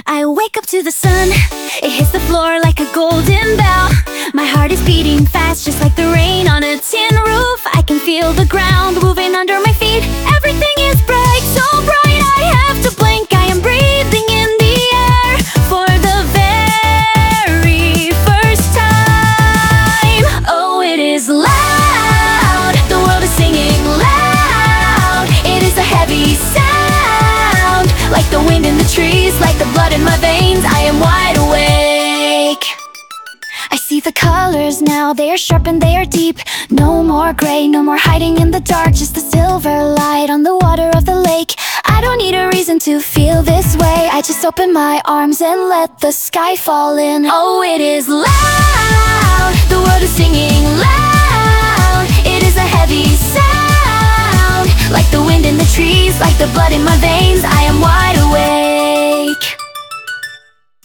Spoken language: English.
I wake up to the sun, it hits the floor like a golden bell. My heart is beating fast, just like the rain on a tin roof. I can feel the ground moving under my feet. Everything is bright, so bright I have to blink. I am breathing in the air for the very first time. Oh, it is loud, the world is singing loud. It is a heavy sound, like the wind in the trees, like the blood in my veins. I am wide awake. I see the colors now, they are sharp and they are deep. No more gray, no more hiding in the dark, just the silver light on the water of the lake. I don't need a reason to feel this way, I just open my arms and let the sky fall in. Oh, it is loud, the world is singing loud. It is a heavy sound, like the wind in the trees, like the blood in my veins. I am wide awake.